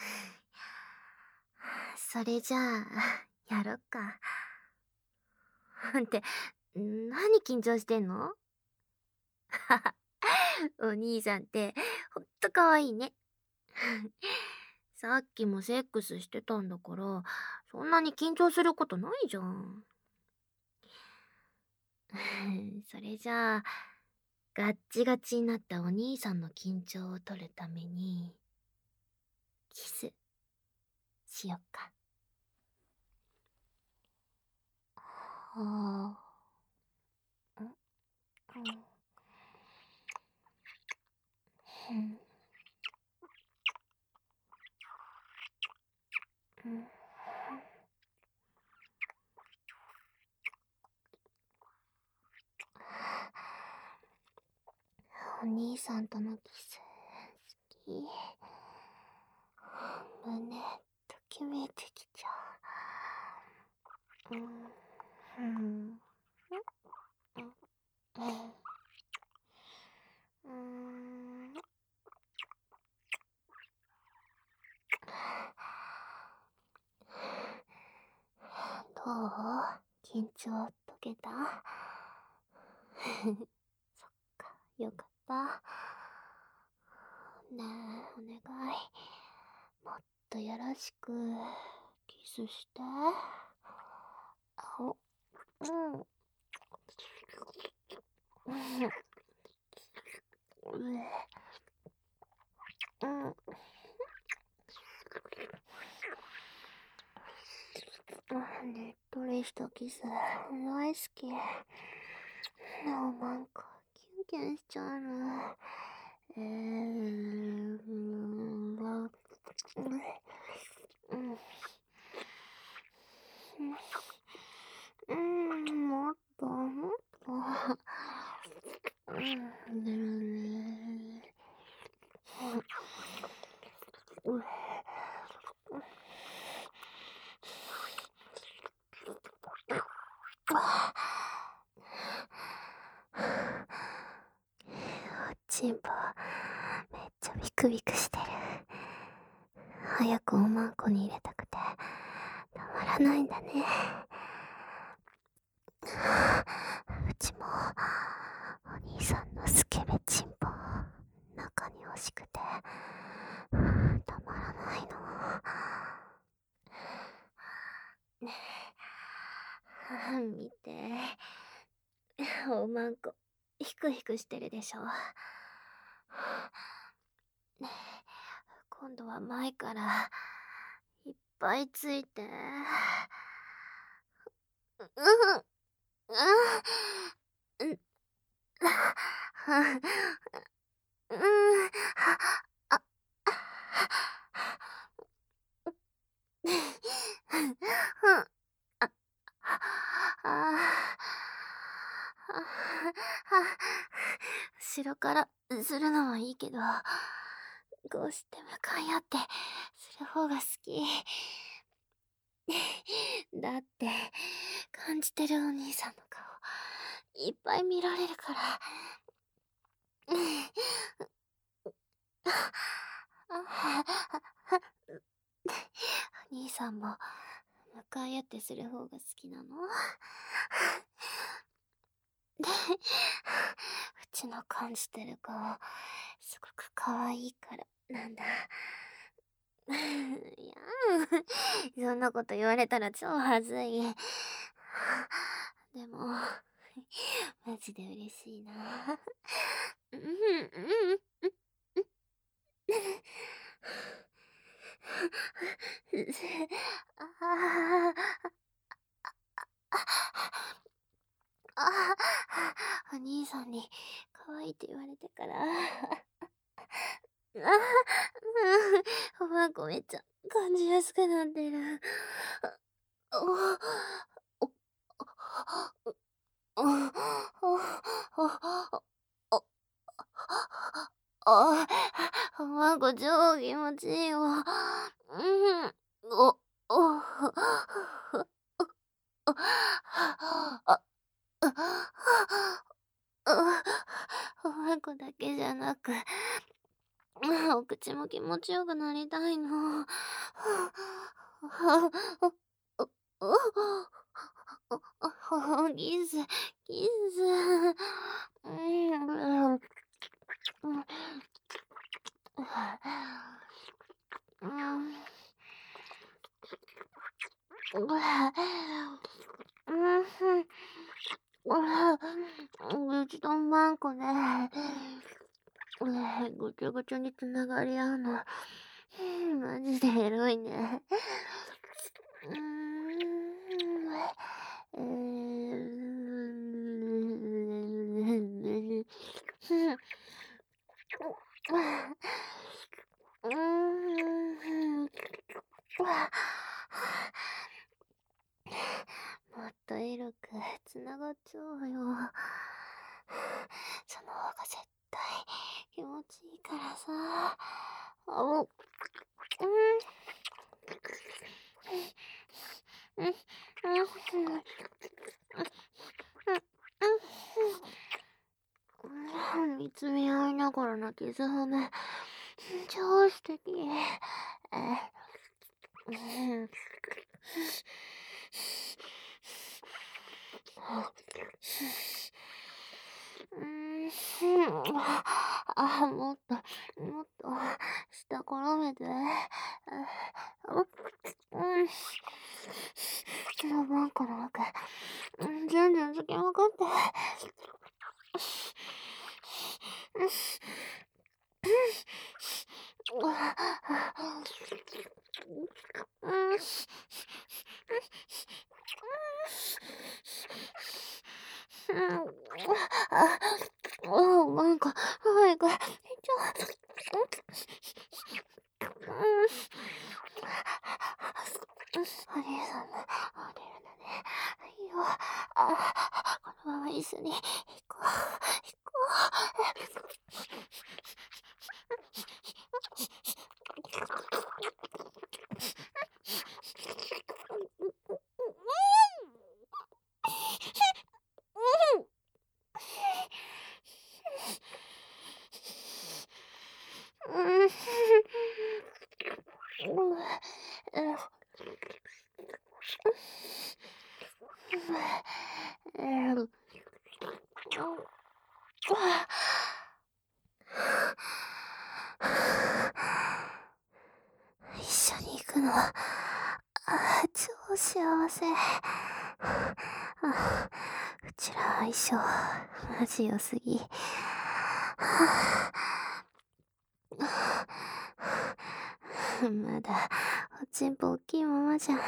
それじゃあ、やろっか。って、何緊張してんの？お兄さんって、ほんとかわいいね。さっきもセックスしてたんだから、そんなに緊張することないじゃん。それじゃあ、ガッチガチになったお兄さんの緊張を取るために、キス、しよっか。はあ、うん、うん、お兄さんとのキス、好き。胸、ときめいてきちゃう。うん、うん、うん、うん。どう？緊張解けた？そっか、よかった。ねえ、お願い。もっとよろしく、キスして。お、うん。うん。うん。ねっとりしたキス、大好き。でもなんか、キュンキュンしちゃうの。うん。もっと、もっと。おちんぽ、めっちゃビクビクしてる。早くおまんこに入れたくて、たまらないんだね。うちも、お兄さんのスケベチンポ、中に欲しくて、たまらないの。ねえ、見て。おまんこ、ヒクヒクしてるでしょ。ねえ、今度は前から、いっぱいついて。うん、うん、うん、うん、あ、あ、後ろからするのはいいけど、こうして向かい合ってする方が好き。だって、感じてるお兄さんの顔、いっぱい見られるから。お兄さんも向かい合ってする方が好きなの？で、うちの感じてる顔、すごく可愛いからなんだ。いやそんなこと言われたら超はずい。でも、マジで嬉しいな。うん、うん、うん。ああ、お兄さんに可愛いって言われてから。おばあこめっちゃ感じやすくなってる。お、お、お、お、あ、なんか超気持ちいいわ。うん。お、お、あ、おまんこだけじゃなく、 お口も気持ちよくなりたいの。キス、キス。うちとマンコで、ぐちゃぐちゃに繋がり合うの、マジでエロいね。うーん。もっとエロく繋がっちゃおうよ。その方が絶対気持ちいいからさ。うん。うん。うん。見つめ合いながらのキス褒め、超素敵。うん。もっと、もっと、下転めて。もうバンコの奥、じゅんじゅん突きまくって。なんか、早く、お兄さんも、降りるのね。いいよ。このまま一緒に行こう。行こ一緒に行くの、超幸せ。うちら相性、マジ良すぎ。まだ、おちんぽ大きいままじゃん。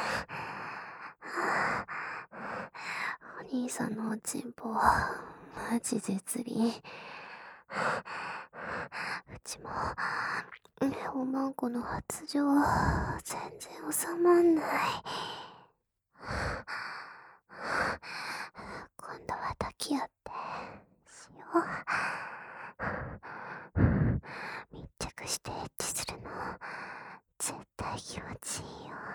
お兄さんのおちんぽ、マジ絶倫。うちも、おまんこの発情、全然収まんない。今度は抱き合ってしよう。密着してエッチするの絶対気持ちいいよ。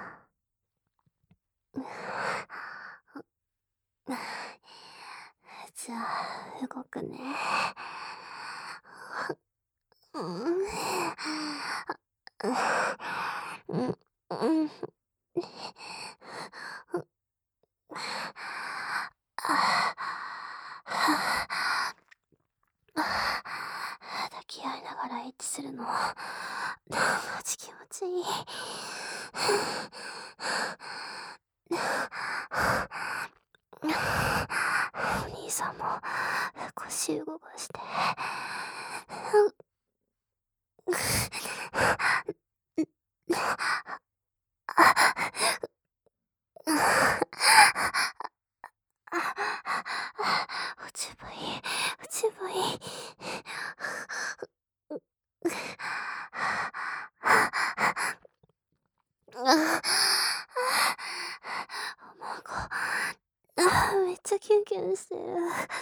じゃあ動くね。抱き合いながらエッチするのマジ気持ちいい。お兄さんも腰動かして。落ちぶい、落ちぶい。おまんこ、めっちゃキュンキュンしてる。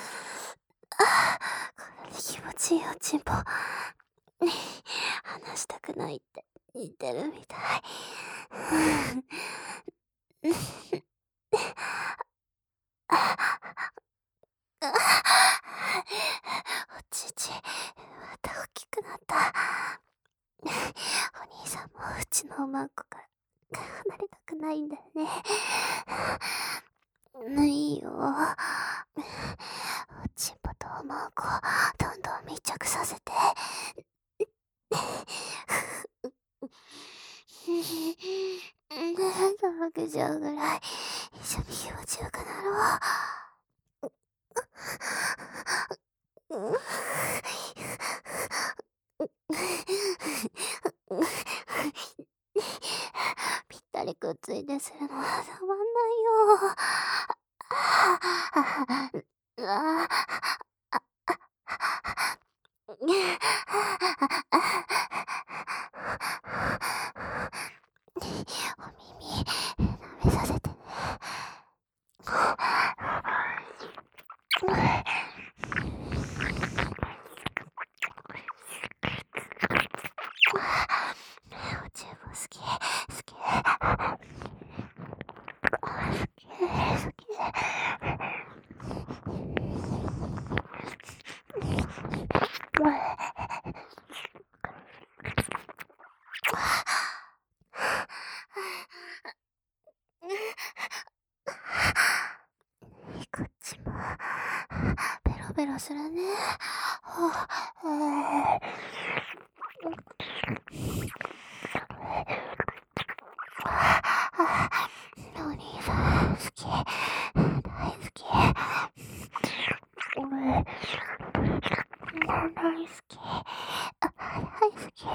これで気持ちいいおちんぽ。離したくないって言ってるみたい。お乳、また大きくなった。 お兄さんもうちのおまんこから離れたくないんだよね。いいよ。おちんぽとおまんこ、どんどん密着させて。とろけちゃうぐらい一緒に気持ちよくなろう。ぴったりくっついてするのはたまんないよ。うわお耳舐めさせてね。おちんぽ好き好き好き。こっちもベロベロするね。お兄さん好き大好き。大好き大好き。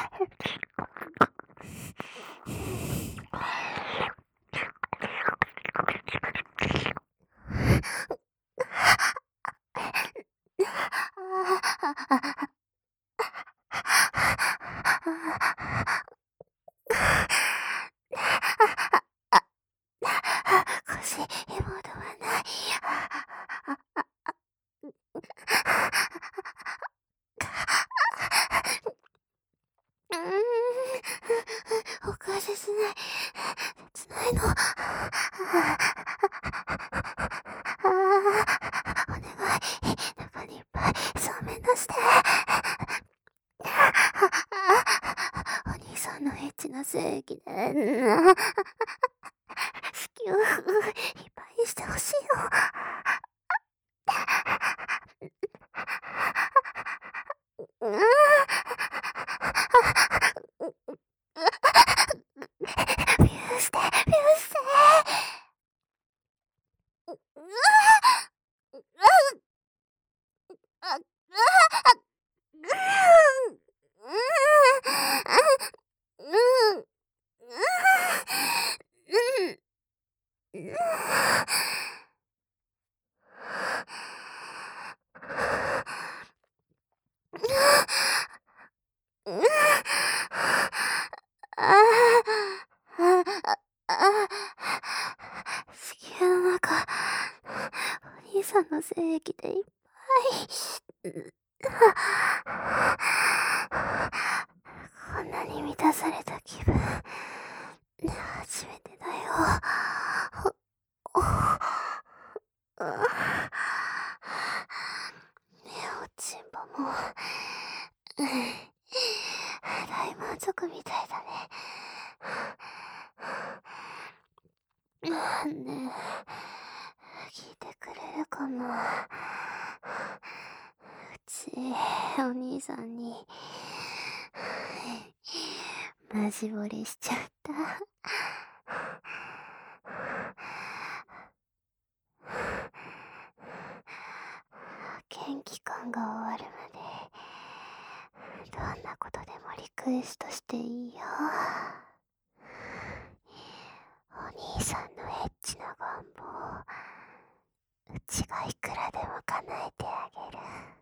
腰、妹はない。おかしすない。切ないの。お願い、中にいっぱいそうめん出して。お兄さんのエッチな精液で、子宮いっぱいにしてほしいの。ビューして、ビューして。子宮の中、お兄さんの精液でいっぱい。こんなに満たされた気分、初めてだよ。ねえ、おちんぽも、大満足みたいだね。ねえ、聞いてくれるかな。うち、お兄さんに、マジ惚れしちゃった。元気感が終わるまで、どんなことでもリクエストしていいよ。お兄さんのエッチな願望、うちがいくらでも叶えてあげる。